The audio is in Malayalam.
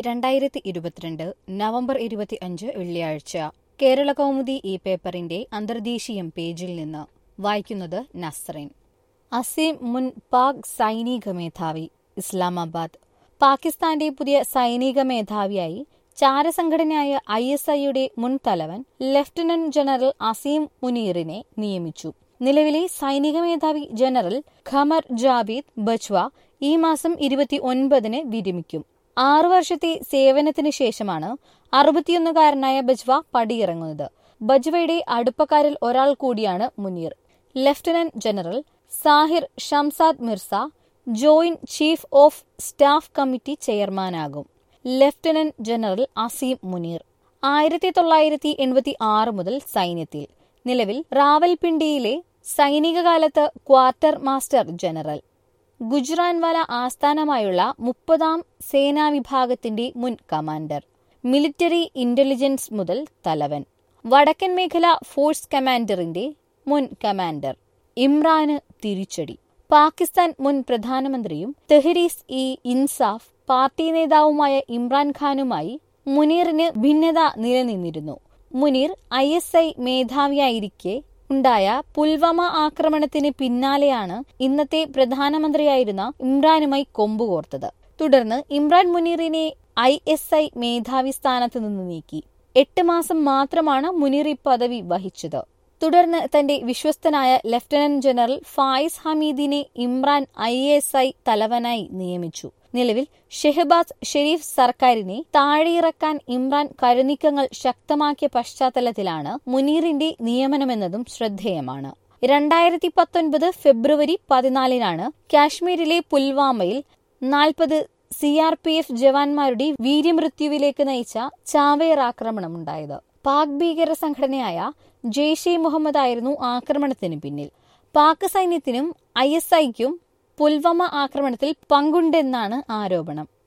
2022 നവംബർ 25 വെള്ളിയാഴ്ച കേരള കൗമുദി ഈ പേപ്പറിന്റെ അന്തർദേശീയം പേജിൽ നിന്ന് വായിക്കുന്നത് നസ്റിൻ. അസീം മുൻ പാക് സൈനിക മേധാവി ഇസ്ലാമാബാദ്. പാകിസ്ഥാന്റെ പുതിയ സൈനിക മേധാവിയായി ചാരസംഘടനയായ ISIയുടെ മുൻ തലവൻ ലഫ്റ്റനന്റ് ജനറൽ അസീം മുനീറിനെ നിയമിച്ചു. നിലവിലെ സൈനിക മേധാവി ജനറൽ ഖമർ ജാവേദ് ബജ്വ ഈ മാസം 29-ന് വിരമിക്കും. 6 വർഷത്തെ സേവനത്തിന് ശേഷമാണ് 61-കാരനായ ബജ്വ പടിയിറങ്ങുന്നത്. ബജ്വയുടെ അടുപ്പക്കാരിൽ ഒരാൾ കൂടിയാണ് Munir. Lieutenant general Sahir Shamshad Mirza joint chief of staff committee ചെയർമാനാകും. ലഫ്റ്റനന്റ് ജനറൽ അസീം മുനീർ 1986 മുതൽ സൈന്യത്തിൽ. നിലവിൽ റാവൽപിണ്ടിയിലെ സൈനിക കാലത്ത് ക്വാർട്ടർ മാസ്റ്റർ ജനറൽ. ഗുജ്റാൻവാല ആസ്ഥാനമായുള്ള 30ാം സേനാ വിഭാഗത്തിന്റെ മുൻ കമാൻഡർ. മിലിറ്ററി ഇന്റലിജൻസ് മുതൽ തലവൻ. വടക്കൻ മേഖല ഫോഴ്സ് കമാൻഡറിന്റെ മുൻ കമാൻഡർ. ഇമ്രാന് തിരിച്ചടി. പാകിസ്ഥാൻ മുൻ പ്രധാനമന്ത്രിയും തെഹ്രീസ് ഇ ഇൻസാഫ് പാർട്ടി നേതാവുമായ ഇമ്രാൻഖാനുമായി മുനീറിന് ഭിന്നത നിലനിന്നിരുന്നു. മുനീർ ISI മേധാവിയായിരിക്കെ ഉണ്ടായ പുൽവാമ ആക്രമണത്തിന് പിന്നാലെയാണ് ഇന്നത്തെ പ്രധാനമന്ത്രിയായിരുന്ന ഇമ്രാനുമായി കൊമ്പുകോർത്തത്. തുടർന്ന് ഇമ്രാൻ മുനീറിനെ ISI മേധാവി സ്ഥാനത്ത് നിന്ന് നീക്കി. 8 മാസം മാത്രമാണ് മുനീർ ഈ പദവി വഹിച്ചത്. തുടർന്ന് തന്റെ വിശ്വസ്തനായ ലഫ്റ്റനന്റ് ജനറൽ ഫായിസ് ഹമീദിനെ ഇമ്രാൻ ISI തലവനായി നിയമിച്ചു. നിലവിൽ ഷെഹബാസ് ഷെരീഫ് സർക്കാരിനെ താഴെയിറക്കാൻ ഇമ്രാൻ കരുനീക്കങ്ങൾ ശക്തമാക്കിയ പശ്ചാത്തലത്തിലാണ് മുനീറിന്റെ നിയമനമെന്നതും ശ്രദ്ധേയമാണ്. 2019 ഫെബ്രുവരി 14-നാണ് കാശ്മീരിലെ പുൽവാമയിൽ 40 CRPF ജവാന്മാരുടെ വീര്യമൃത്യുവിലേക്ക് നയിച്ച ചാവേർ ആക്രമണമുണ്ടായത്. പാക് ഭീകര സംഘടനയായ ജെയ്ഷെ മുഹമ്മദ് ആയിരുന്നു ആക്രമണത്തിന് പിന്നിൽ. പാക് സൈന്യത്തിനും ISIക്കും പുൽവാമ ആക്രമണത്തിൽ പങ്കുണ്ടെന്നാണ് ആരോപണം.